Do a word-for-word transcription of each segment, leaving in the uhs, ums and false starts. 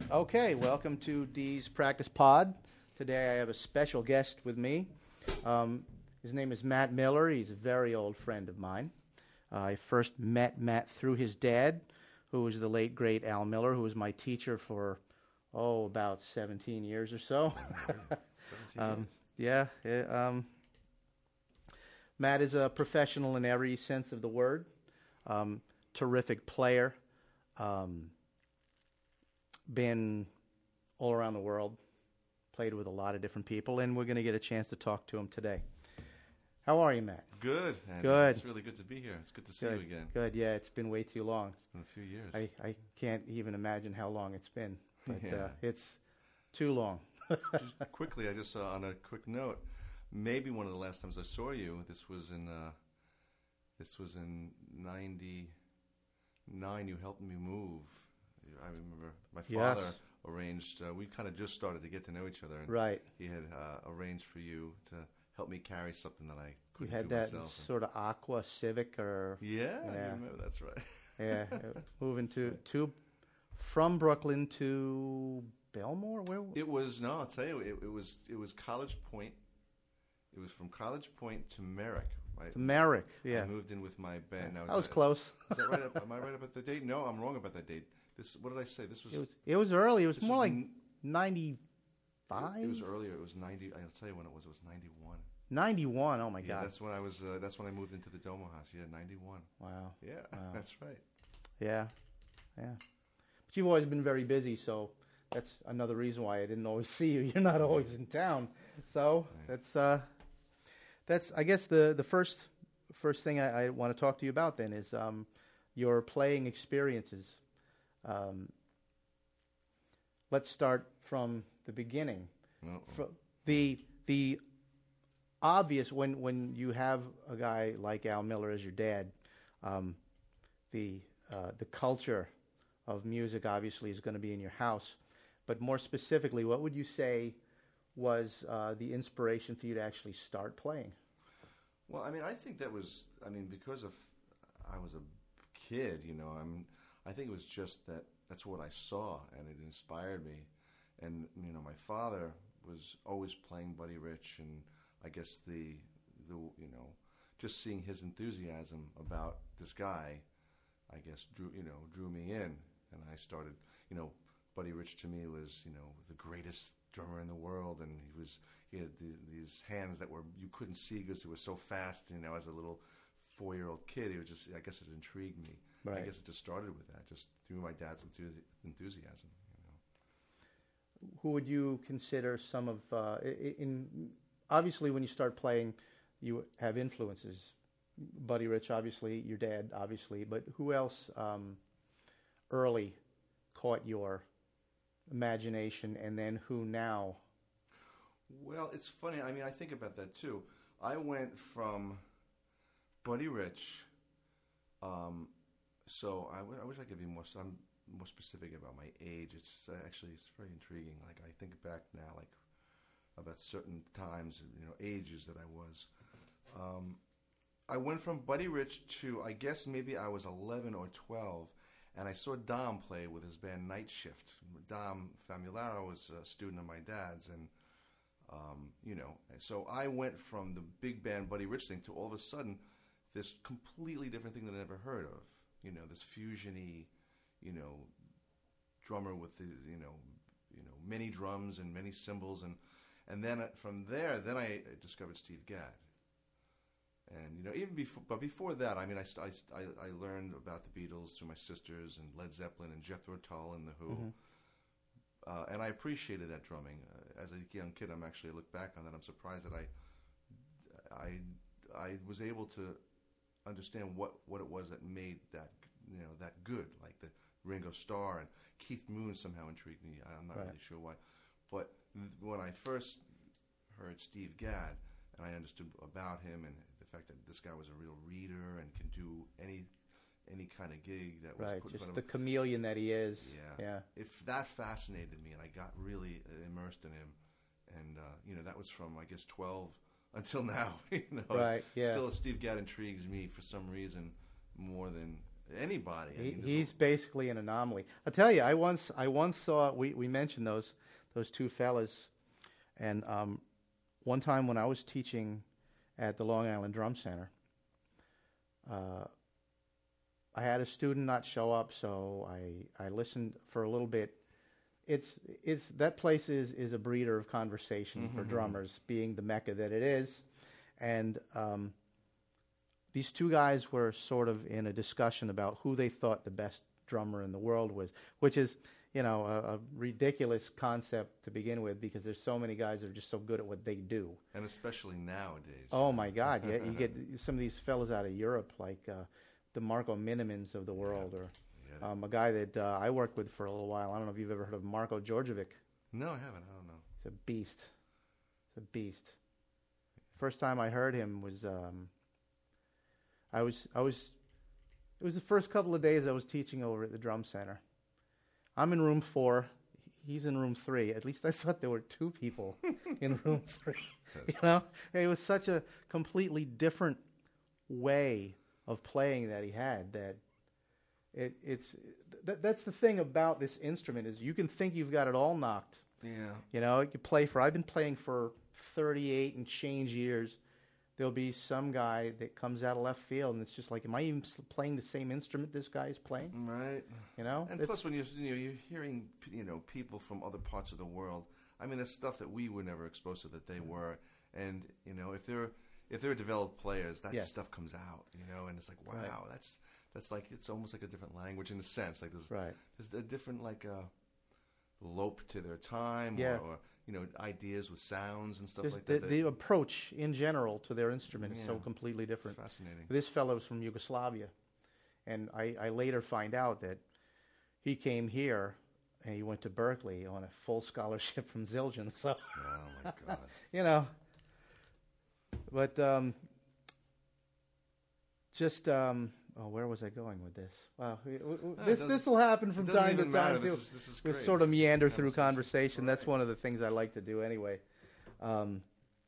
Okay, welcome to Dee's Practice Pod. Today I have a special guest with me. Um, his name is Matt Miller. He's a very old friend of mine. Uh, I first met Matt through his dad, who was the late, great Al Miller, who was my teacher for, oh, about seventeen years or so. seventeen um, years. Yeah. yeah um, Matt is a professional in every sense of the word. Um, terrific player. Um, been all around the world, played with a lot of different people, and we're going to get a chance to talk to him today. How are you, Matt? Good. Andy. Good. It's really good to be here. It's good to see Good. you again. Good, yeah, it's been way too long. It's been a few years. I, I can't even imagine how long it's been, but Yeah. uh, it's too long. Just quickly, I just saw on a quick note, maybe one of the last times I saw you, this was in uh, this was in ninety-nine, you helped me move. I remember my father Yes. arranged, uh, we kind of just started to get to know each other, and Right. he had uh, arranged for you to help me carry something that I You couldn't had do that myself. sort of Aqua Civic or, Yeah, I Yeah. remember, that's right. yeah, uh, moving to, to, from Brooklyn to Belmore? Where? It was no, I'll tell you, it, it was it was College Point. It was from College Point to Merrick. Right? To Merrick, yeah. I moved in with my band. Now, is I was that, close. Is that right? Up, am I right about the date? No, I'm wrong about that date. This, what did I say? This was. It was, it was early. It was this more was like n- ninety-five? It, it was earlier. It was ninety. I'll tell you when it was. It was ninety-one. ninety-one, oh my Yeah, God. that's when I was. Uh, that's when I moved into the Domo House. Yeah, ninety-one. Wow. Yeah, Wow. that's right. Yeah, yeah. But you've always been very busy, so that's another reason why I didn't always see you. You're not always in town, so that's uh, that's I guess the the first first thing I, I want to talk to you about then is um, your playing experiences. Um, let's start from the beginning. Uh-oh. Fro- the the obvious when when you have a guy like Al Miller as your dad, um, the uh, the culture of music obviously is going to be in your house. But more specifically, what would you say was uh, the inspiration for you to actually start playing? Well, I mean, I think that was, I mean, because of, I was a kid, you know, I'm, I think it was just that, that's what I saw, and it inspired me. And, you know, my father was always playing Buddy Rich, and I guess the, the, you know, just seeing his enthusiasm about this guy, I guess, drew, you know, drew me in, and I started, you know, Buddy Rich to me was, you know, the greatest drummer in the world, and he was, he had the, these hands that were, you couldn't see because they were so fast, you know, as a little four-year-old kid, it was just, I guess it intrigued me. Right. I guess it just started with that, just through my dad's enthusi- enthusiasm, you know. Who would you consider some of, uh, i- in, obviously when you start playing, you have influences. Buddy Rich, obviously, your dad, obviously, but who else um, early caught your imagination, and then who now? Well, it's funny. I mean, I think about that too. I went from Buddy Rich. Um, so I, w- I wish I could be more. So I'm more specific about my age. It's actually it's very intriguing. Like I think back now, like about certain times, you know, ages that I was. Um, I went from Buddy Rich to I guess maybe I was eleven or twelve. And I saw Dom play with his band Night Shift. Dom Famularo was a student of my dad's, and um, you know, and so I went from the big band Buddy Rich thing to all of a sudden this completely different thing that I never heard of. You know, this fusion-y, you know, drummer with the, you know, you know, many drums and many cymbals, and and then from there, then I discovered Steve Gadd. And, you know, even before, but before that, I mean, I, I, I learned about the Beatles through my sisters and Led Zeppelin and Jethro Tull and The Who. Mm-hmm. Uh, and I appreciated that drumming. Uh, as a young kid, I'm actually, I look back on that, I'm surprised that I, I, I was able to understand what, what it was that made that, you know, that good. Like the Ringo Starr and Keith Moon somehow intrigued me. I'm not Right. really sure why. But th- when I first heard Steve Gadd, and I understood about him and the fact that this guy was a real reader and can do any any kind of gig that was Right, put in just front the of him. chameleon that he is. Yeah. Yeah. If that fascinated me, and I got really immersed in him, and uh, you know that was from I guess twelve until now. You know, Right, yeah. Still, Steve Gadd intrigues me for some reason more than anybody. I He, mean, he's a, basically an anomaly. I'll tell you, I once I once saw we, we mentioned those those two fellas, and um, one time when I was teaching at the Long Island Drum Center, uh, I had a student not show up, so I, I listened for a little bit. It's it's that place is, is a breeder of conversation mm-hmm. for drummers, being the mecca that it is, and um, these two guys were sort of in a discussion about who they thought the best drummer in the world was, which is, you know, a, a ridiculous concept to begin with because there's so many guys that are just so good at what they do. And especially nowadays. Oh, my God. Yeah, you get some of these fellas out of Europe, like uh, the Marco Minimans of the world, yeah. or um, a guy that uh, I worked with for a little while. I don't know if you've ever heard of Marko Djordjevic. No, I haven't. I don't know. He's a beast. He's a beast. First time I heard him was... Um, I was, I was, it was the first couple of days I was teaching over at the Drum Center. I'm in room four. He's in room three. At least I thought there were two people in room three. You know, it was such a completely different way of playing that he had. That it, it's that, that's the thing about this instrument is you can think you've got it all knocked. Yeah. You know, you play for. I've been playing for thirty-eight and change years. There'll be some guy that comes out of left field, and it's just like, am I even playing the same instrument this guy is playing? Right. You know? And plus, when you're, you know, you're hearing, you know, people from other parts of the world, I mean, there's stuff that we were never exposed to that they were. And, you know, if they're if they're developed players, that yeah. stuff comes out, you know, and it's like, wow, right. that's that's like, it's almost like a different language in a sense. Like there's, right. there's a different, like, uh, lope to their time yeah. or, or you know, ideas with sounds and stuff There's like the, that, that. The approach in general to their instrument yeah. is so completely different. Fascinating. This fellow's from Yugoslavia, and I, I later find out that he came here and he went to Berkeley on a full scholarship from Zildjian. So, oh my God, you know, but um, just um, oh, where was I going with this? Wow, no, this this will happen from time to time too. This is, this is we great. sort of this meander through conversation. conversation. That's right. one of the things I like to do anyway. Um,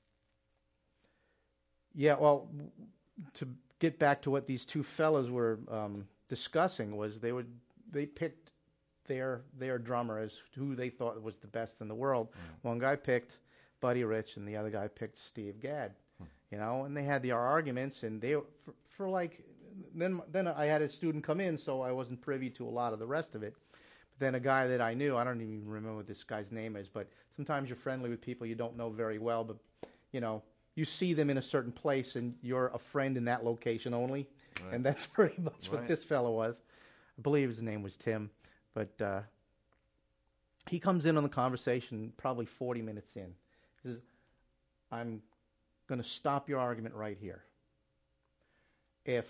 yeah, well, to get back to what these two fellows were um, discussing was they would they picked their their drummer as who they thought was the best in the world. Mm. One guy picked Buddy Rich, and the other guy picked Steve Gadd. Hmm. You know, and they had their arguments, and they for, for like. Then then I had a student come in, so I wasn't privy to a lot of the rest of it. But then a guy that I knew, I don't even remember what this guy's name is, but sometimes you're friendly with people you don't know very well, but, you know, you see them in a certain place, and you're a friend in that location only. Right. And that's pretty much right. what this fellow was. I believe his name was Tim. But uh, he comes in on the conversation probably forty minutes in. He says, I'm going to stop your argument right here. If...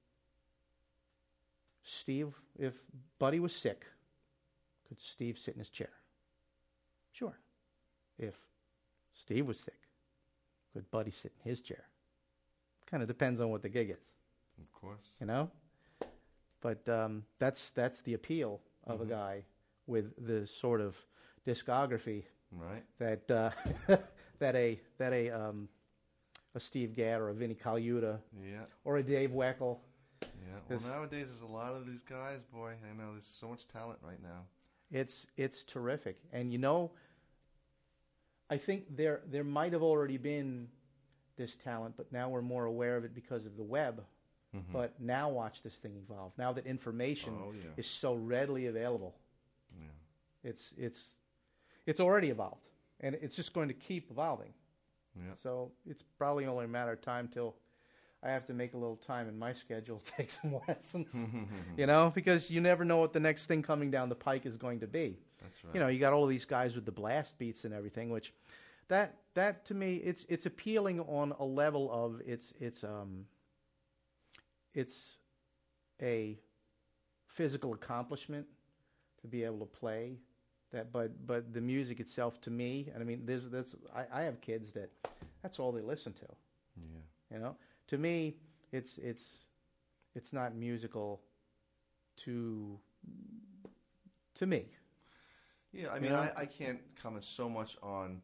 Steve, if Buddy was sick, could Steve sit in his chair? Sure. If Steve was sick, could Buddy sit in his chair? Kind of depends on what the gig is. Of course. You know? But um, that's that's the appeal of mm-hmm. a guy with the sort of discography right. that uh, that a that a um, a Steve Gadd or a Vinnie Colaiuta yeah. or a Dave Weckl. Yeah, well, nowadays there's a lot of these guys, boy. I know there's so much talent right now. It's it's terrific, and you know, I think there there might have already been this talent, but now we're more aware of it because of the web. Mm-hmm. But now watch this thing evolve. Now that information oh, yeah. is so readily available, yeah. it's it's it's already evolved, and it's just going to keep evolving. Yeah. So it's probably only a matter of time till I have to make a little time in my schedule to take some lessons, you know, because you never know what the next thing coming down the pike is going to be. That's right. You know, you got all of these guys with the blast beats and everything, which that that to me it's it's appealing on a level of it's it's um it's a physical accomplishment to be able to play that, but but the music itself to me, and I mean, there's that's I, I have kids that that's all they listen to. Yeah. You know. To me, it's it's it's not musical to to me. Yeah, I mean, you know? I, I can't comment so much on.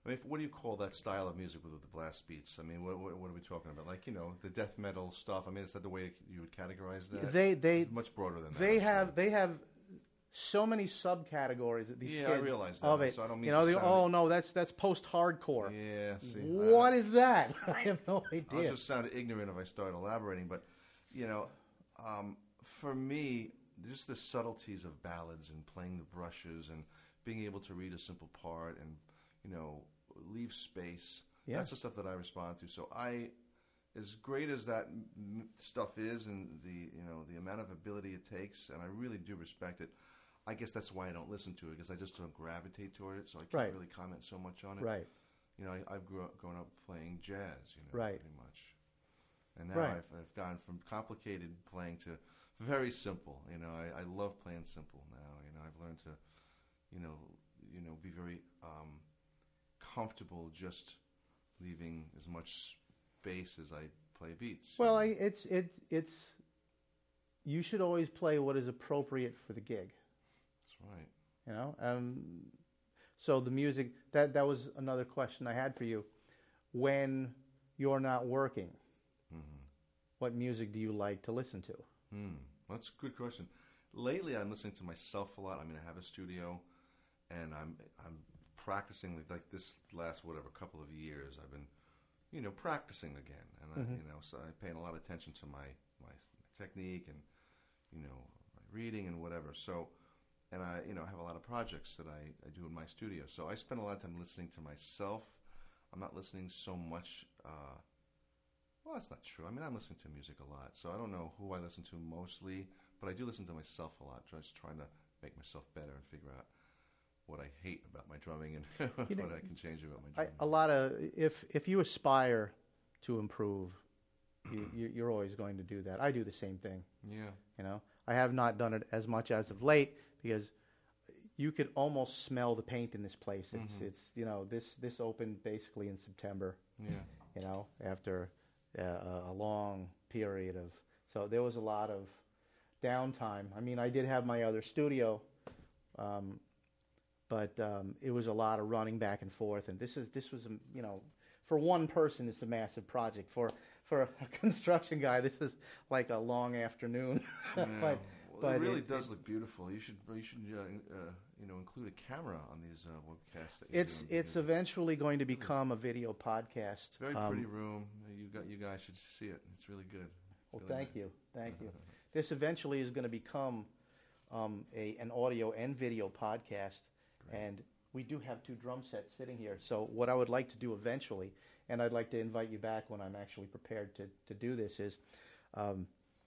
I mean, what do you call that style of music with, with the blast beats? I mean, what, what, what are we talking about? Like, you know, the death metal stuff. I mean, is that the way you would categorize that? They they it's much broader than that. They I'm have sure. they have so many subcategories that these Yeah, kids I realize that. of it. So I don't mean you know, to they, sound oh it- no, that's that's post-hardcore. Yeah, see. What I, is that? I have no I'll idea. just sound ignorant if I start elaborating, but, you know, um, for me, just the subtleties of ballads and playing the brushes and being able to read a simple part and, you know, leave space. Yeah. That's the stuff that I respond to. So I, as great as that m- stuff is and the, you know, the amount of ability it takes, and I really do respect it, I guess that's why I don't listen to it, because I just don't gravitate toward it, so I can't Right. really comment so much on it. Right. You know, I, I've grew up, grown up playing jazz, you know, Right. pretty much. And now Right. I've, I've gone from complicated playing to very simple. You know, I, I love playing simple now. You know, I've learned to, you know, you know, be very um, comfortable just leaving as much space as I play beats. you Well, know. I, it's it it's you should always play what is appropriate for the gig. That's right. You know, um, so the music that that was another question I had for you. When you're not working, Mm-hmm. what music do you like to listen to? Hmm, that's a good question. Lately, I'm listening to myself a lot. I mean, I have a studio, and I'm I'm practicing like, like this last whatever couple of years. I've been, you know, practicing again, and I, you know, so I'm paying a lot of attention to my my technique and you know my reading and whatever. So, and I you know I have a lot of projects that I, I do in my studio. So I spend a lot of time listening to myself. I'm not listening so much. Uh, Well, that's not true. I mean, I'm listening to music a lot, so I don't know who I listen to mostly, but I do listen to myself a lot, just trying to make myself better and figure out what I hate about my drumming and You know, what I can change about my I, drumming. a lot of if if you aspire to improve, you, you, you're always going to do that. I do the same thing. Yeah. You know, I have not done it as much as of late because you could almost smell the paint in this place. It's Mhm. it's you know this this opened basically in September. Yeah. You know, after uh, a long period of so there was a lot of downtime. I mean, I did have my other studio, um, but um, it was a lot of running back and forth. And this is this was um, you know, for one person, it's a massive project. For for a construction guy, this is like a long afternoon. Yeah. but Well, but it really it- does it- look beautiful. You should you should uh, uh, you know include a camera on these uh, webcasts. That you're it's doing, it's because eventually going to become a video podcast. very Um, pretty room. You got you guys should see it. It's really good. Well, Really thank nice. you, thank you. This eventually is going to become um, a an audio and video podcast, Great. and we do have two drum sets sitting here. So what I would like to do eventually, and I'd like to invite you back when I'm actually prepared to, to do this, is um,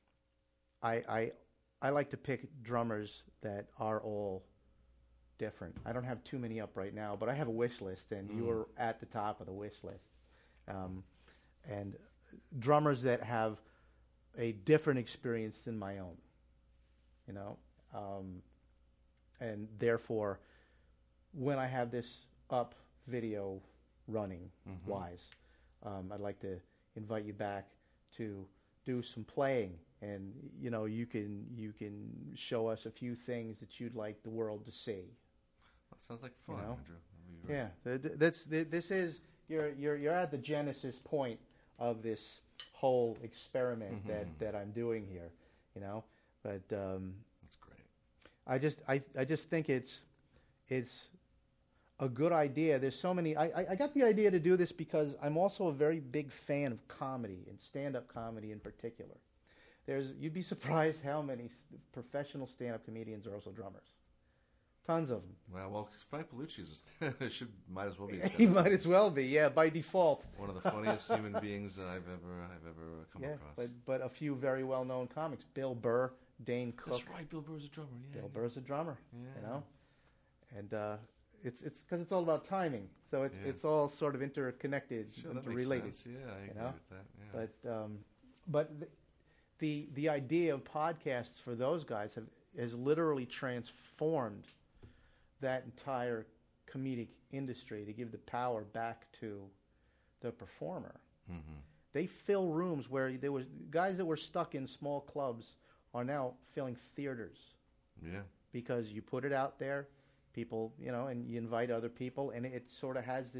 I, I I like to pick drummers that are all different. I don't have too many up right now, but I have a wish list, and Mm. you're at the top of the wish list. Um, and drummers that have a different experience than my own, you know, um, and therefore, when I have this up video running Mhm. wise, um, I'd like to invite you back to do some playing, and you know, you can you can show us a few things that you'd like the world to see. That sounds like fun, know? Andrew. That'd be great. Yeah, th- th- that's th- this is you're you're you're at the genesis point of this whole experiment Mhm. that, that I'm doing here, you know. But um, That's great. I just I I just think it's it's a good idea. There's so many. I, I I got the idea to do this because I'm also a very big fan of comedy and stand-up comedy in particular. There's you'd be surprised how many s- professional stand-up comedians are also drummers. Tons of them. Well, well, Frank Bellucci is a, should might as well be. a He stand-up might as well be, yeah, by default. One of the funniest human beings I've ever I've ever come Yeah, across. but but a few very well-known comics: Bill Burr, Dane Cook. That's right. Bill Burr's a drummer. Yeah. Bill Burr's a drummer, Yeah. you know, and uh, it's it's because it's all about timing. So it's Yeah. it's all sort of interconnected, Sure, that makes interrelated. sense. Yeah, I agree know? with that. Yeah. But um, but the, the the idea of podcasts for those guys have has literally transformed that entire comedic industry to give the power back to the performer. mm-hmm. They fill rooms where there was guys that were stuck in small clubs are now filling theaters Yeah. because you put it out there, people, you know, and you invite other people, and it sort of has this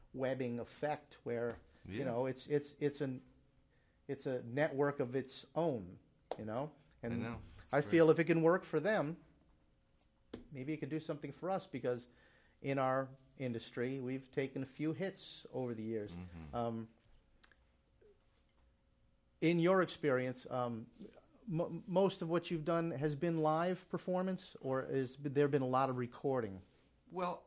webbing effect where Yeah. you know it's it's it's an it's a network of its own, you know. And I know. It's I great. feel if it can work for them, maybe it could do something for us, because in our industry we've taken a few hits over the years. Mm-hmm. Um, in your experience, um, m- most of what you've done has been live performance, or has there been a lot of recording? Well,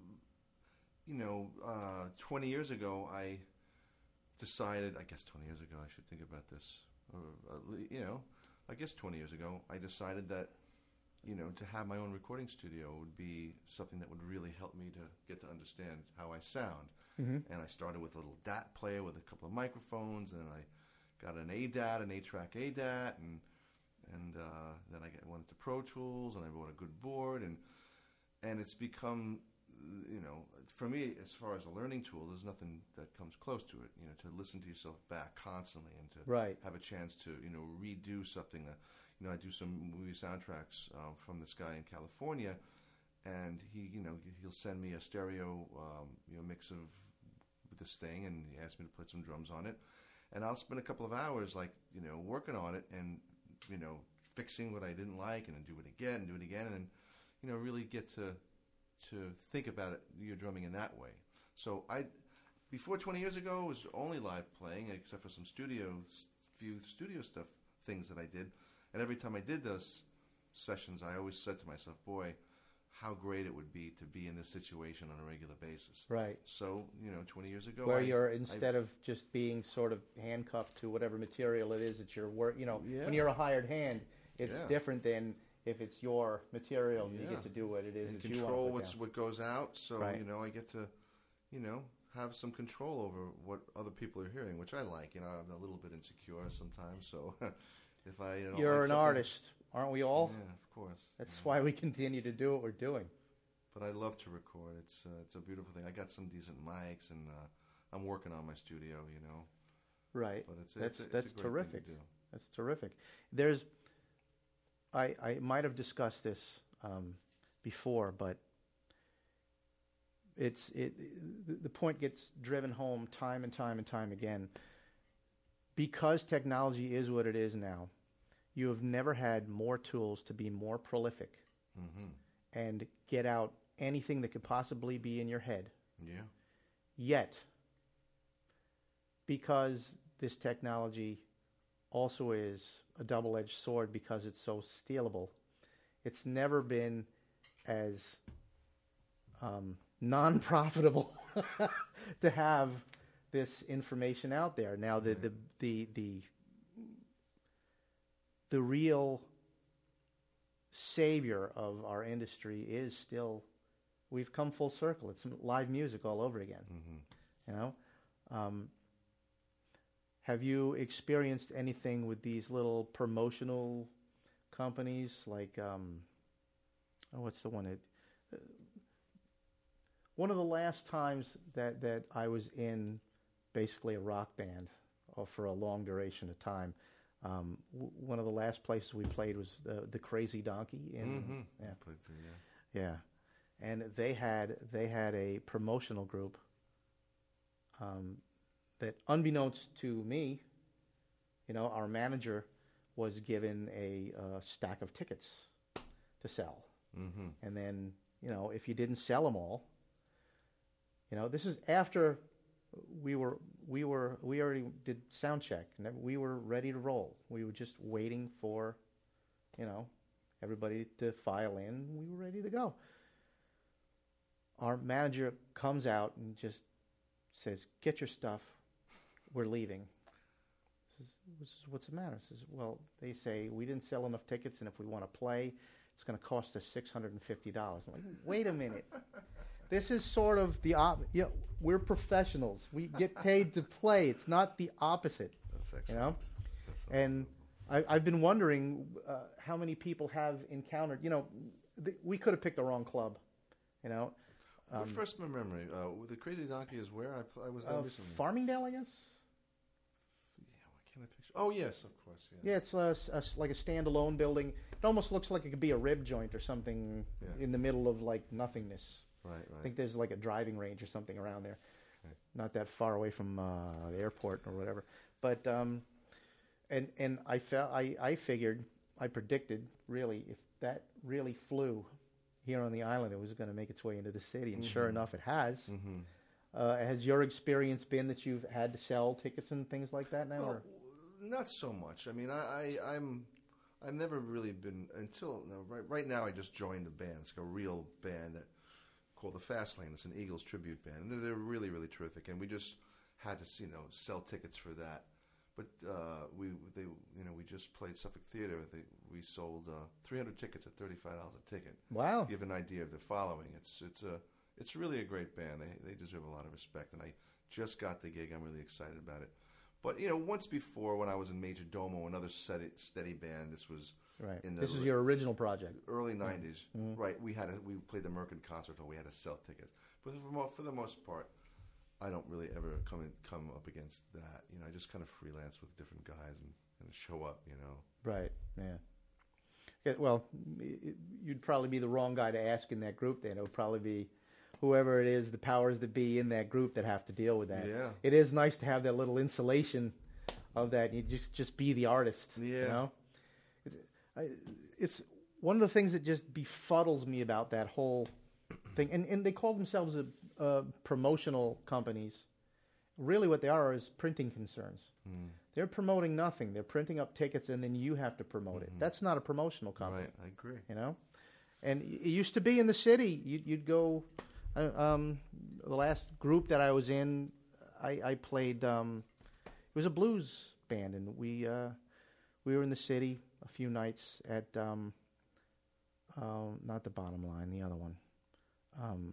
you know, uh, twenty years ago, I decided, I guess twenty years ago, I should think about this, or, uh, you know, I guess twenty years ago, I decided that, you know, to have my own recording studio would be something that would really help me to get to understand how I sound. Mm-hmm. And I started with a little D A T player with a couple of microphones, and then I got an A D A T, an eight-track A D A T, and and uh, then I got, went into Pro Tools, and I bought a good board, and and it's become, you know, for me, as far as a learning tool, there's nothing that comes close to it. You know, to listen to yourself back constantly and to Right. have a chance to, you know, redo something. That, you know, I do some movie soundtracks um, from this guy in California, and he, you know, he'll send me a stereo, um, you know, mix of this thing, and he asked me to put some drums on it, and I'll spend a couple of hours, like, you know, working on it, and, you know, fixing what I didn't like, and then do it again, and do it again, and then, you know, really get to to think about it, your drumming in that way. So I, before twenty years ago, it was only live playing, except for some studio, few studio stuff, things that I did. And every time I did those sessions, I always said to myself, boy, how great it would be to be in this situation on a regular basis. Right. So, you know, twenty years ago, Where I, you're, instead I, of just being sort of handcuffed to whatever material it is that you're work, you know, Yeah. when you're a hired hand, it's Yeah. different than if it's your material. You Yeah. get to do what it is and that you want control to put what's down. what goes out. So, Right. you know, I get to, you know, have some control over what other people are hearing, which I like. You know, I'm a little bit insecure sometimes, so if I don't You're like an something- artist, aren't we all? Yeah, of course. That's yeah. why we continue to do what we're doing. But I love to record. It's uh, it's a beautiful thing. I got some decent mics, and uh, I'm working on my studio. You know, Right. but it's That's it's, a, that's it's a great terrific. thing to do. That's terrific. There's, I I might have discussed this um, before, but it's it the- the point gets driven home time and time and time again. Because technology is what it is now, you have never had more tools to be more prolific Mm-hmm. and get out anything that could possibly be in your head. Yeah. Yet, because this technology also is a double-edged sword because it's so stealable, it's never been as um, non-profitable to have this information out there. Now, the, the the the the real savior of our industry is still, we've come full circle. It's live music all over again. Mm-hmm. You know, um, have you experienced anything with these little promotional companies like, um, oh, what's the one that, uh, one of the last times that, that I was in basically a rock band or for a long duration of time, um, w- one of the last places we played was the, the Crazy Donkey in, Mm-hmm. yeah, Played through, yeah. yeah, and they had they had a promotional group um, that, unbeknownst to me, you know, our manager was given a uh, stack of tickets to sell, Mm-hmm. and then, you know, if you didn't sell them all, you know, this is after we were we were we already did sound check and we were ready to roll. We were just waiting for, you know, everybody to file in. We were ready to go. Our manager comes out and just says, "Get your stuff. We're leaving." Says, this is, "What's the matter?" Says, "Well, they say we didn't sell enough tickets, and if we want to play, it's going to cost us six hundred and fifty dollars." I'm like, "Wait a minute. This is sort of the op. You know, we're professionals. We get paid to play. It's not the opposite." That's excellent. You know, That's so and I, I've been wondering uh, how many people have encountered. You know, th- we could have picked the wrong club. You know, um, Refresh my memory. Uh, the Crazy Donkey is where I, pl- I was there uh, recently. Farmingdale, I guess. Yeah, why can't I picture? Oh yes, of course. Yeah. Yeah, it's a, s- a s- like a standalone building. It almost looks like it could be a rib joint or something Yeah. in the middle of like nothingness. Right. Right. I think there's like a driving range or something around there. Right. not that far away from uh, the airport or whatever. But um, and and I felt I, I figured I predicted really if that really flew here on the island, it was going to make its way into the city, and mm-hmm. sure enough, it has. Mm-hmm. Uh, has your experience been that you've had to sell tickets and things like that now? Well, or? Not so much. I mean, I, I I'm I've never really been until no, right right now. I just joined a band. It's like a real band that called the Fast Lane. It's an Eagles tribute band, and they're, they're really really terrific. And we just had to you know sell tickets for that. But uh, we they you know we just played Suffolk Theater. They, we sold uh, three hundred tickets at thirty-five dollars a ticket. Wow! To give an idea of their following. It's it's a it's really a great band. They they deserve a lot of respect. And I just got the gig. I'm really excited about it. But you know, once before when I was in Major Domo, another steady, steady band. This was right. In the this is your original project. Early nineties, mm-hmm. right? We had a, we played the Merkin concert hall. We had to sell tickets. But for, mo- for the most part, I don't really ever come in, come up against that. You know, I just kind of freelance with different guys and, and show up. You know. Right. Yeah. Yeah, well, you'd probably be the wrong guy to ask in that group. Then it would probably be whoever it is, the powers that be in that group that have to deal with that. Yeah. It is nice to have that little insulation of that. You just just be the artist. Yeah. You know. It's, I, it's one of the things that just befuddles me about that whole thing. And and they call themselves a. Uh, promotional companies. Really what they are is printing concerns. Mm. They're promoting nothing. They're printing up tickets and then you have to promote mm-hmm. it. That's not a promotional company. Right, I agree. You know? And it used to be in the city. You'd, you'd go, uh, um, the last group that I was in, I, I played, um, it was a blues band, and we uh, we were in the city a few nights at, um, uh, not the Bottom Line, the other one. Um,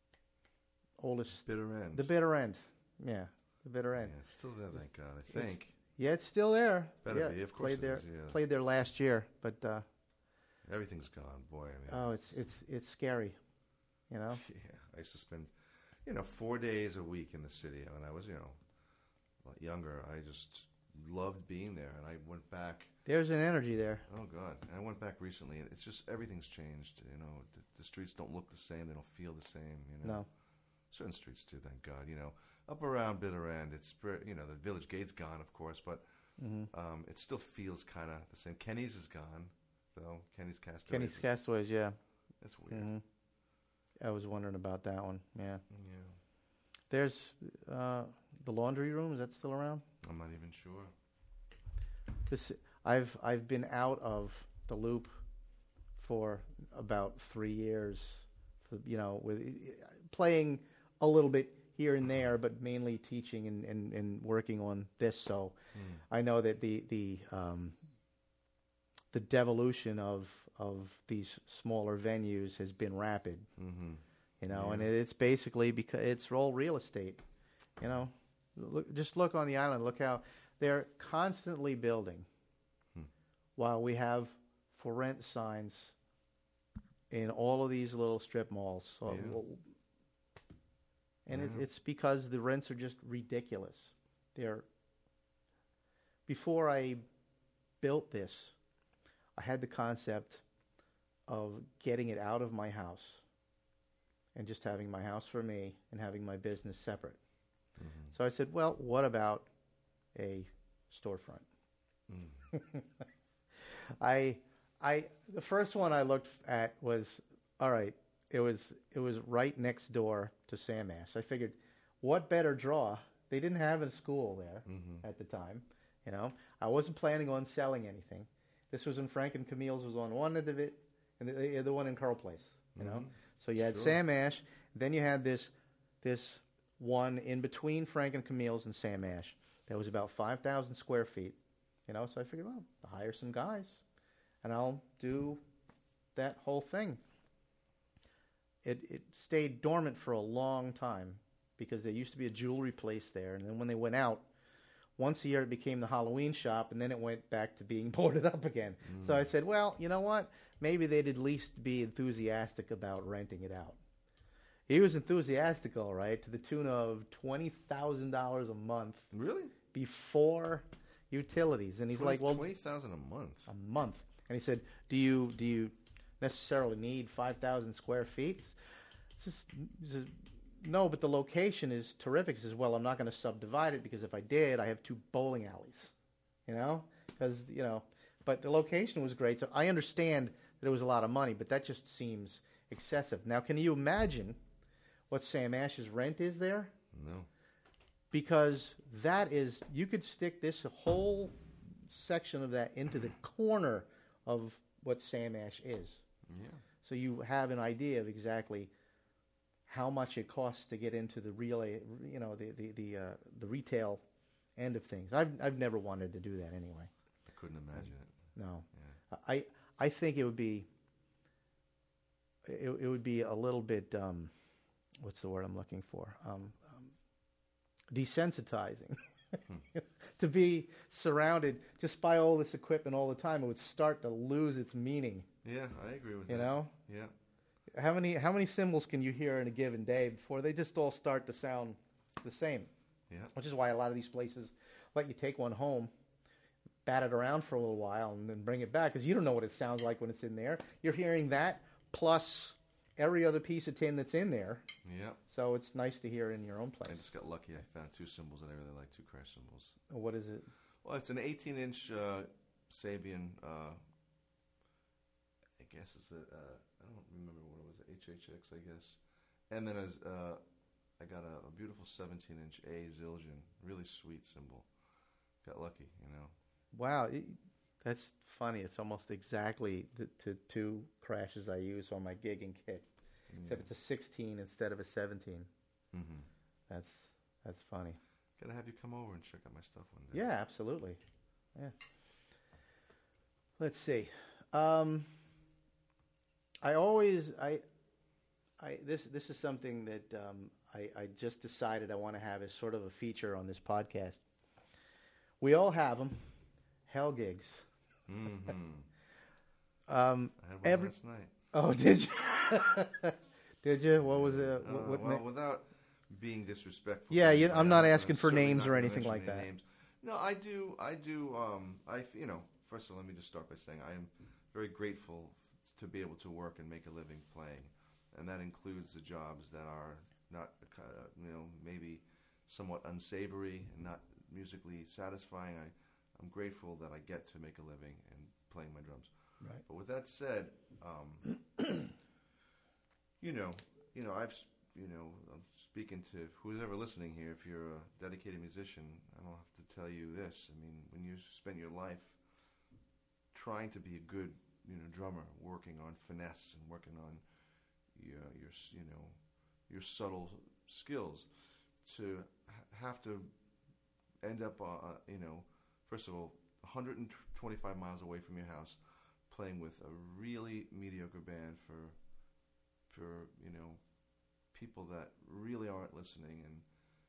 Oldest Bitter End. The Bitter End, yeah, the Bitter End. Yeah, it's still there, thank God. I think. It's, yeah, it's still there. Better yeah, be, of course. Played it there. is, yeah. Played there last year, but uh, everything's gone, boy. I mean, oh, it's it's it's scary, you know. Yeah, I used to spend, you know, four days a week in the city when I was, you know, a lot younger. I just loved being there, and I went back. There's an energy there. Oh God, and I went back recently, and it's just everything's changed. You know, the, the streets don't look the same. They don't feel the same. You know. No. Certain streets do, thank God. You know, up around Bitter End, it's you know the Village Gate's gone, of course, but mm-hmm. um, it still feels kind of the same. Kenny's is gone, though. Kenny's Castaways. Kenny's Castaways, yeah. That's weird. Mm-hmm. I was wondering about that one. Yeah. Yeah. There's uh, the laundry room. Is that still around? I'm not even sure. This I've I've been out of the loop for about three years. For, you know, with playing a little bit here and there, but mainly teaching and, and, and working on this. So mm. I know that the the um, the devolution of of these smaller venues has been rapid. Mm-hmm. You know, yeah. and it, it's basically because it's all real estate. You know, look, just look on the island. Look how they're constantly building, hmm. while we have for rent signs in all of these little strip malls. So, yeah. And yeah. it, it's because the rents are just ridiculous. They're before I built this, I had the concept of getting it out of my house and just having my house for me and having my business separate. Mm-hmm. So I said, well, what about a storefront? Mm. I, I, the first one I looked at was, all right, it was, it was right next door to Sam Ash. I figured, what better draw? They didn't have a school there mm-hmm. at the time. You know, I wasn't planning on selling anything. This was when Frank and Camille's was on one end of it, and the, the one in Curl Place. You mm-hmm. know, so you had sure. Sam Ash. Then you had this, this one in between Frank and Camille's and Sam Ash. That was about five thousand square feet. You know, so I figured, well, I'll hire some guys, and I'll do that whole thing. It it stayed dormant for a long time because there used to be a jewelry place there, and then when they went out, once a year it became the Halloween shop, and then it went back to being boarded up again. Mm. So I said, well, you know what? Maybe they'd at least be enthusiastic about renting it out. He was enthusiastic, all right, to the tune of twenty thousand dollars a month. Really? Before utilities. And he's like, well, twenty thousand dollars a month? A month. And he said, do you do you necessarily need five thousand square feet? This is, this is no, but the location is terrific. He says, well, I'm not going to subdivide it because if I did, I have two bowling alleys, you know, because, you know, but the location was great. So I understand that it was a lot of money, but that just seems excessive. Now, can you imagine what Sam Ash's rent is there? No. Because that is, you could stick this whole section of that into the corner of what Sam Ash is. Yeah. So you have an idea of exactly how much it costs to get into the real, you know, the the the, uh, the retail end of things. I've I've never wanted to do that anyway. I couldn't imagine it. No, Yeah. I I think it would be it, it would be a little bit um, what's the word I'm looking for? Um, um, desensitizing. To be surrounded just by all this equipment all the time, it would start to lose its meaning. Yeah, I agree with You that. know? Yeah. How many how many cymbals can you hear in a given day before they just all start to sound the same? Yeah. Which is why a lot of these places let you take one home, bat it around for a little while, and then bring it back because you don't know what it sounds like when it's in there. You're hearing that plus every other piece of tin that's in there. Yeah. So it's nice to hear in your own place. I just got lucky. I found two cymbals that I really like, two crash cymbals. What is it? Well, it's an eighteen-inch uh, Sabian. Uh, I guess it's a. Uh, I don't remember what it was. H H X, I guess. And then as uh, I got a, a beautiful seventeen-inch A Zildjian, really sweet cymbal. Got lucky, you know. Wow, it, that's funny. It's almost exactly the to two crashes I use on my gigging kit, Yeah. except it's a sixteen instead of a seventeen. Mm-hmm. That's that's funny. Gotta have you come over and check out my stuff one day. Yeah, absolutely. Yeah. Let's see. Um, I always I I this this is something that um, I, I just decided I want to have as sort of a feature on this podcast. We all have them, hell gigs. Mm-hmm. Um, I had one every, last night. oh, did you? Did you? What was it? Uh, What, what well, na- without being disrespectful. Yeah, to you- anybody, I'm not I'm asking for certainly names not or gonna anything mention like any that. Names. No, I do. I do. Um, I, f- you know, first of all, let me just start by saying I am very grateful to be able to work and make a living playing, and that includes the jobs that are not, uh, you know, maybe somewhat unsavory and not musically satisfying. I, I'm grateful that I get to make a living and playing my drums. Right. But with that said, um, you know, you know, I've, s- you know, I'm speaking to who's ever listening here. If you're a dedicated musician, I don't have to tell you this. I mean, when you spend your life trying to be a good, you know, drummer, working on finesse and working on your, your, s- you know, your subtle skills, to ha- have to end up, uh, you know, first of all, one hundred twenty-five miles away from your house, playing with a really mediocre band for, for you know, people that really aren't listening, and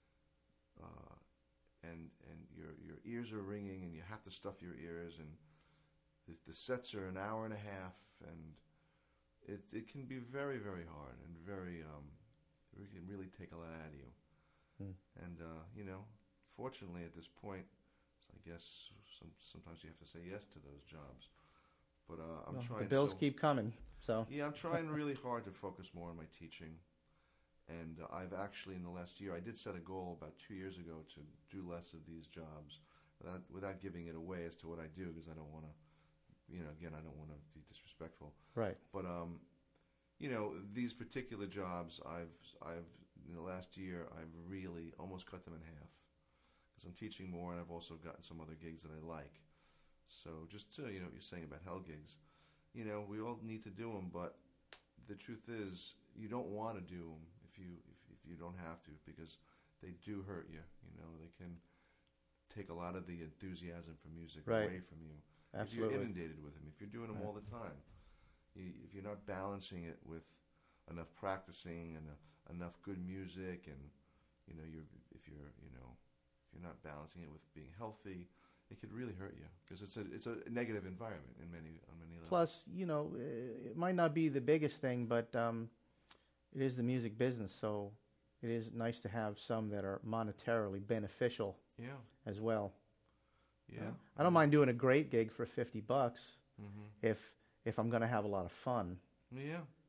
uh, and and your your ears are ringing, and you have to stuff your ears, and the, the sets are an hour and a half, and it it can be very very hard and very um, it can really take a lot out of you, Hmm. and uh, you know, fortunately at this point, I guess some, sometimes you have to say yes to those jobs. But uh, I'm Well, trying. the bills so, keep coming. So Yeah, I'm trying really hard to focus more on my teaching. And uh, I've actually, in the last year, I did set a goal about two years ago to do less of these jobs, without without giving it away as to what I do, because I don't want to, you know, again, I don't want to be disrespectful. right. But um, you know, these particular jobs, I've I've in the last year, I've really almost cut them in half, because I'm teaching more, and I've also gotten some other gigs that I like. So just to, you know, what you're saying about hell gigs, you know, we all need to do them, but the truth is, you don't want to do them if you if, if you don't have to, because they do hurt you. You know, they can take a lot of the enthusiasm for music Right. away from you. If Absolutely. you're inundated with them, if you're doing them Right. all the time, you, if you're not balancing it with enough practicing and uh, enough good music, and you know, you're if you're you know if you're not balancing it with being healthy, it could really hurt you, because it's a it's a negative environment in many on many levels. Plus, you know, uh, it might not be the biggest thing, but um, it is the music business, so it is nice to have some that are monetarily beneficial yeah, as well. yeah. Uh, I don't mind doing a great gig for fifty bucks Mm-hmm. if if I'm going to have a lot of fun. Yeah,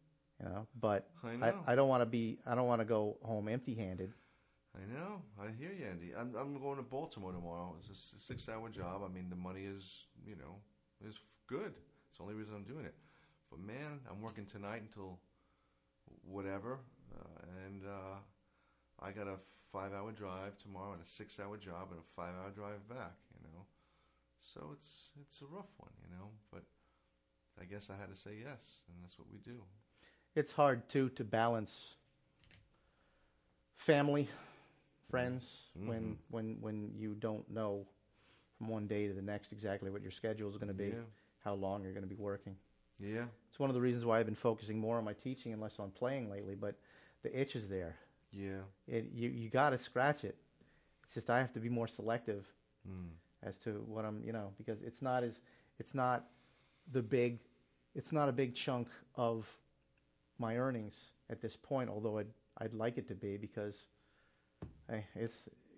You know, but I know. I, I don't want to be. I don't want to go home empty-handed. I know. I hear you, Andy. I'm I'm going to Baltimore tomorrow. It's a s- six-hour job. I mean, the money is, you know, is good. It's the only reason I'm doing it. But man, I'm working tonight until whatever, uh, and uh, I got a five-hour drive tomorrow and a six-hour job and a five-hour drive back. You know, so it's it's a rough one, you know. But I guess I had to say yes, and that's what we do. It's hard too to balance family, friends, Mm-hmm. when when when you don't know from one day to the next exactly what your schedule is going to be, Yeah. how long you're going to be working. Yeah. It's one of the reasons why I've been focusing more on my teaching and less on playing lately. But the itch is there. Yeah. It you you got to scratch it. It's just I have to be more selective Mm. as to what I'm, you know, because it's not as it's not the big, it's not a big chunk of my earnings at this point. Although I'd I'd like it to be, because hey, it's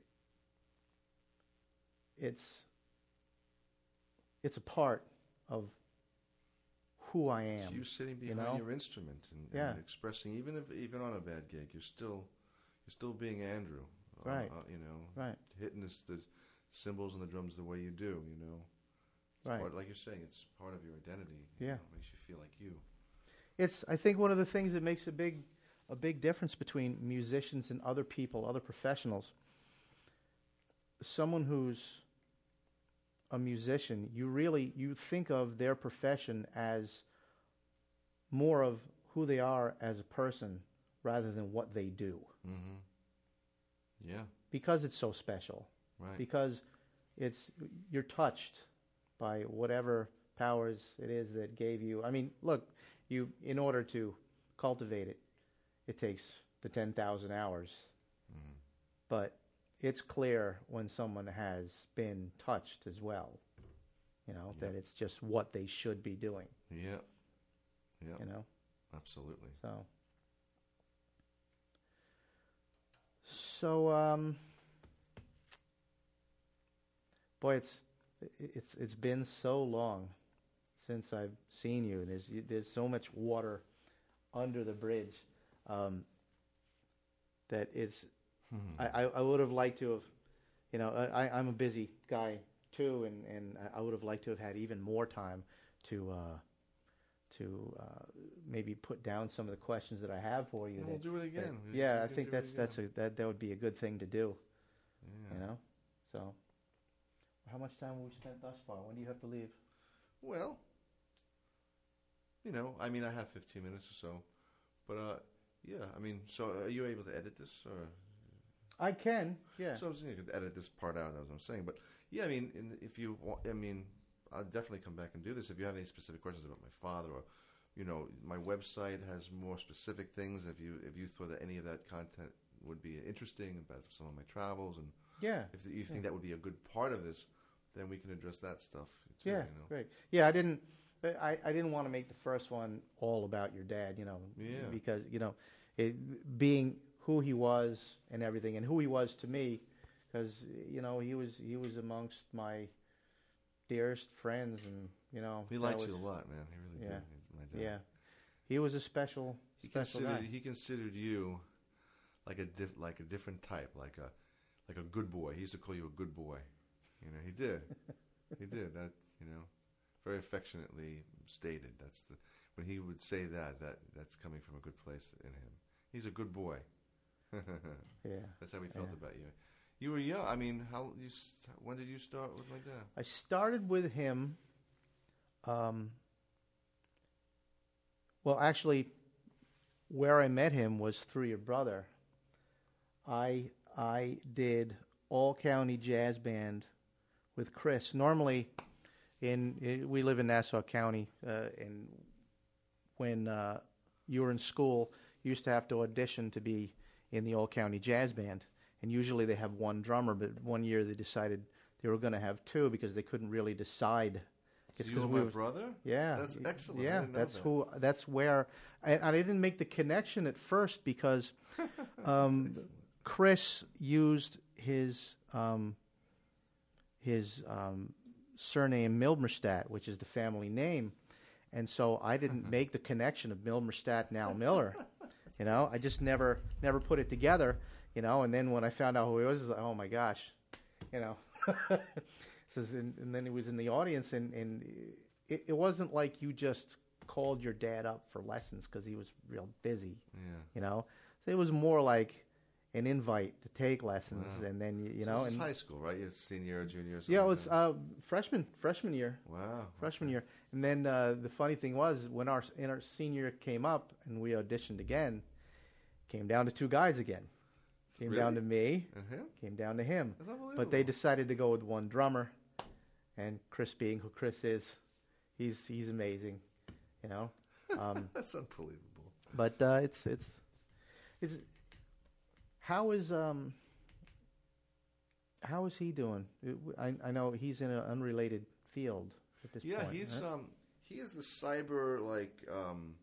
it's it's a part of who I am. It's you sitting behind you know? your instrument and, Yeah. and expressing, even if even on a bad gig, you're still you're still being Andrew, uh, Right. Uh, you know, Right. hitting this, the cymbals and the drums the way you do. You know, it's Right. part, like you're saying, it's part of your identity. Yeah. You know, it makes you feel like you. It's I think one of the things that makes a big a big difference between musicians and other people, other professionals. Someone who's a musician, you really you think of their profession as more of who they are as a person rather than what they do, Mm-hmm. Yeah. because it's so special. Right. Because it's you're touched by whatever powers it is that gave you. I mean, look, you in order to cultivate it, it takes the ten thousand hours. Mm-hmm. But it's clear when someone has been touched as well, you know, Yep. that it's just what they should be doing, Yeah. Yeah. you know. Absolutely. So, so um, boy, it's it's it's been so long since I've seen you. There's there's so much water under the bridge um, that it's. Mm-hmm. I, I, I would have liked to have, you know, I, I'm a busy guy too, and, and I would have liked to have had even more time to uh, to uh, maybe put down some of the questions that I have for you. And that- we'll do it that- again. We- yeah, we I can think do it that's that's a, again. that that would be a good thing to do. Yeah. You know, so how much time have we spent thus far? When do you have to leave? Well, you know, I mean, I have fifteen minutes or so, but uh, yeah, I mean, so are you able to edit this, or? I can, yeah. So I was thinking I could edit this part out, as I'm saying, but yeah, I mean, in the, if you want, I mean, I'll definitely come back and do this. If you have any specific questions about my father, or you know, my website has more specific things. If you if you thought that any of that content would be interesting about some of my travels, and Yeah. if you think that would be a good part of this, then we can address that stuff too. Yeah, you know? great. Yeah, I didn't. I, I didn't want to make the first one all about your dad, you know, Yeah. because you know, it, being who he was and everything, and who he was to me, because you know he was he was amongst my dearest friends, and you know He that likes was- you a lot, man. He really Yeah. did. My dad. Yeah, he was a special He special considered guy. he considered you like a diff, like a different type, like a like a good boy. He used to call you a good boy. You know, he did. He did. That, you know, very affectionately stated. That's the when he would say that, that that's coming from a good place in him. He's a good boy. Yeah, That's how we felt Yeah. about you. You were young. I mean, how you st- when did you start with like that? I started with him. Um, well, actually, where I met him was through your brother. I I did all county jazz band with Chris. Normally, in, in we live in Nassau County, uh, and when uh, you were in school, you used to have to audition to be in the all county jazz band, and usually they have one drummer. But one year they decided they were going to have two because they couldn't really decide. So you 'cause were we my were- brother? Yeah, That's y- excellent. I Yeah, didn't know that's that. who. That's where, and, and I didn't make the connection at first because um, excellent. Chris used his um, his um, surname Milberstadt, which is the family name, and so I didn't make the connection of Milmerstadt and Al Miller. You know, I just never never put it together. You know, and then when I found out who he was, I was like, oh my gosh, you know. Says, and, and then he was in the audience, and and it, it wasn't like you just called your dad up for lessons because he was real busy. Yeah. You know, so it was more like an invite to take lessons, Wow. and then you, you so know, this is and high school, right? You're senior or junior or something? yeah, it like was that? uh, freshman freshman year. Wow. Freshman okay. year, and then uh, the funny thing was when our in our senior year came up and we auditioned again, came down to two guys again. Came Really? down to me, And him? came down to him. That's unbelievable. But they decided to go with one drummer, and Chris being who Chris is, he's he's amazing, you know. Um, That's unbelievable. but uh, it's it's it's how is um how is he doing? It- I I know he's in an unrelated field at this Yeah, point. he's right? um he is the cyber like um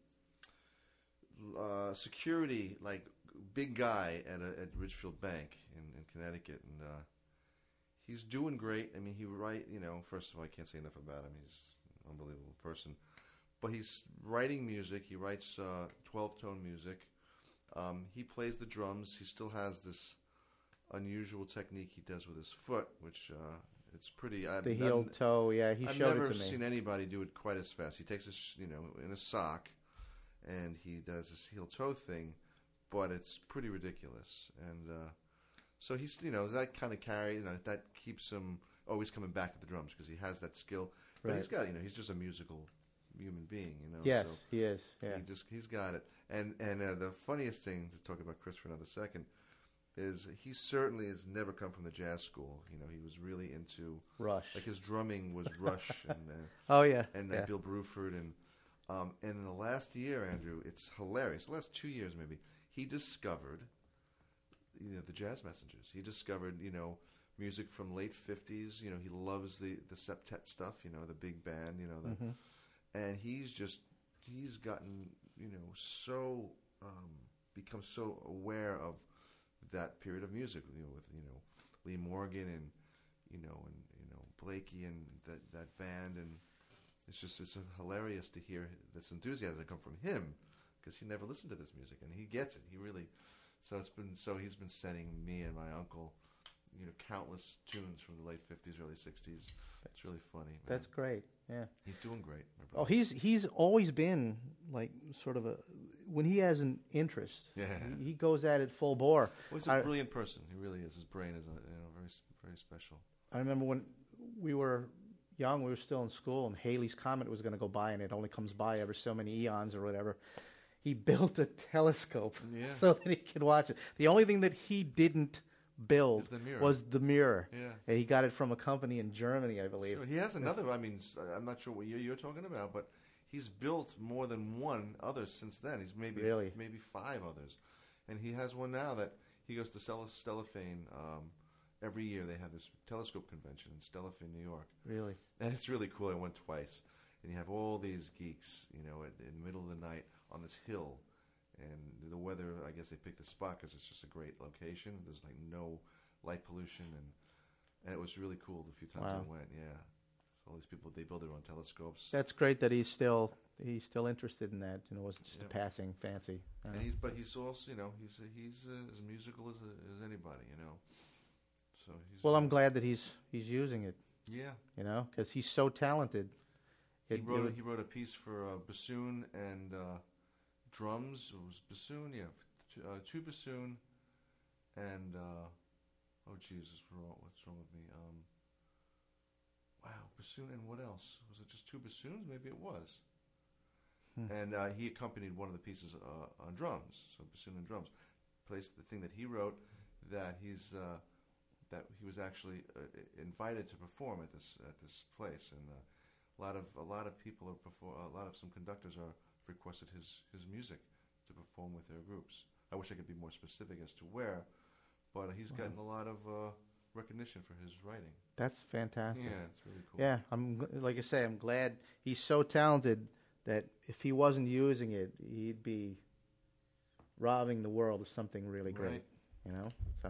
uh, security like big guy at a, at Ridgefield Bank in, in Connecticut, and uh, he's doing great. I mean, he write you know first of all, I can't say enough about him. He's an unbelievable person, but he's writing music. He writes uh, twelve tone music. Um, he plays the drums. He still has this unusual technique he does with his foot, which uh, it's pretty. I've the I've- heel toe. Yeah, he I've showed never it to me. seen anybody do it quite as fast. He takes a sh- you know in a sock, and he does this heel toe thing, but it's pretty ridiculous. And uh, so he's you know that kind of carry you know that keeps him always coming back to the drums because he has that skill. But Right. he's got you know he's just a musical human being. You know. Yes, So he is. Yeah. he just he's got it. And and uh, the funniest thing to talk about Chris for another second is he certainly has never come from the jazz school. You know, he was really into Rush. like his drumming was Rush and uh, oh yeah. and uh, yeah. Bill Bruford and um, and in the last year, Andrew, it's hilarious. The last two years maybe, he discovered you know the Jazz Messengers. He discovered you know music from late fifties. You know, he loves the the septet stuff. You know, the big band. You know, the, Mhm. and he's just he's gotten you know so um, become so aware of that period of music. You know, with you know Lee Morgan and you know and you know Blakey and that that band, and it's just it's hilarious to hear this enthusiasm come from him because he never listened to this music and he gets it. He really so it's been so he's been sending me and my uncle you know countless tunes from the late fifties, early sixties. It's really funny. Man. That's great. Yeah. He's doing great. My Oh, brother. he's he's always been like sort of a when he has an interest. Yeah. He, he goes at it full bore. Well, he's a I- brilliant person. He really is. His brain is, a, you know, very, very special. I remember when we were young, we were still in school, and Halley's Comet was going to go by, and it only comes by every so many eons or whatever. He built a telescope Yeah. so that he could watch it. The only thing that he didn't build Is the mirror. was the mirror. Yeah. And he got it from a company in Germany, I believe. Sure. He has another. I mean, s- I'm not sure what year you're talking about, but he's built more than one other since then. He's maybe Really? maybe five others, and he has one now that he goes to Stella, Stellafane. Um, every year they have this telescope convention in Stellafane, New York, Really? and it's really cool. I went twice, and you have all these geeks, you know, at, in the middle of the night on this hill, and the weather. I guess they picked the spot because it's just a great location. There's like no light pollution, and and it was really cool the few times Wow. I went. Yeah, so all these people they build their own telescopes, That's great that he's still he's still interested in that. You know, it wasn't just Yeah. a passing fancy. Uh, and he's but he's also you know he's he's uh, as musical as as anybody, you know. So he's well, I'm glad that he's he's using it. yeah. You know, because he's so talented. He It- wrote it a, would- he wrote a piece for uh, bassoon and uh, drums. It was bassoon, yeah, two, uh, two bassoon, and uh, oh Jesus, what's wrong, what's wrong with me? Um, wow, bassoon and what else? Was it just two bassoons? Maybe it was. Hmm. And uh, he accompanied one of the pieces uh, on drums, so bassoon and drums. Plays the thing that he wrote that he's uh, that he was actually uh, invited to perform at this at this place, and uh, a lot of a lot of people are perform, a lot of some conductors are requested his his music to perform with their groups. I wish I could be more specific as to where, but he's Wow. gotten a lot of uh, recognition for his writing. That's fantastic. Yeah, it's really cool. Yeah, I'm gl- like I say, I'm glad he's so talented that if he wasn't using it, he'd be robbing the world of something really great. Right. You know, so.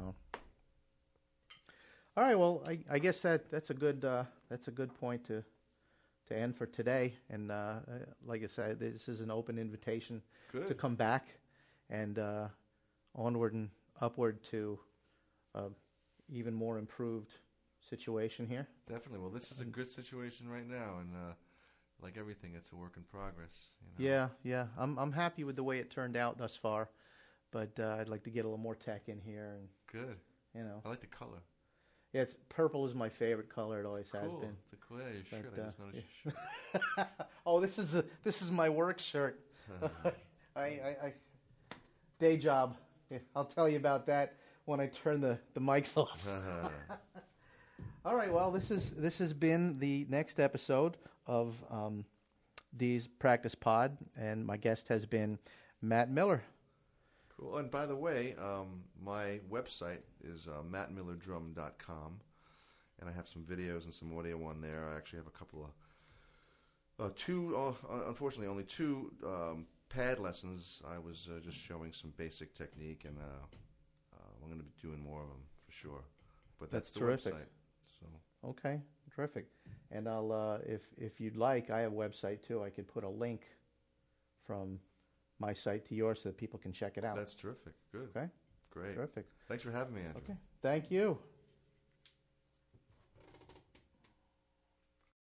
All right, well, I, I guess that that's a good uh, that's a good point to to end for today. And uh, uh, like I said, this is an open invitation Good. to come back and uh, onward and upward to uh, even more improved situation here. Definitely. Well, this is a good situation right now, and uh, like everything, it's a work in progress. You know? Yeah, yeah. I'm I'm happy with the way it turned out thus far, but uh, I'd like to get a little more tech in here, and Good. you know, I like the color. yeah, it's purple is my favorite color. It always It's has cool. been. It's a cool. Yeah, your shirt. But, I uh, just noticed yeah. your shirt. Oh, this is a, this is my work shirt. I, I, I day job. Yeah, I'll tell you about that when I turn the, the mics off. All right. Well, this is this has been the next episode of um, Dee's Practice Pod, and my guest has been Matt Miller. Cool. And by the way, um, my website is uh, matt miller drum dot com, and I have some videos and some audio on there. I actually have a couple of uh, two. Uh, unfortunately, only two um, pad lessons. I was uh, just showing some basic technique, and uh, uh, I'm going to be doing more of them for sure. But that's, That's the terrific. website. So Okay, terrific. And I'll uh, if if you'd like, I have a website too. I could put a link from my site to yours so that people can check it out. that's terrific. Good. Okay, Great. terrific. Thanks for having me, Andrew. Okay, thank you.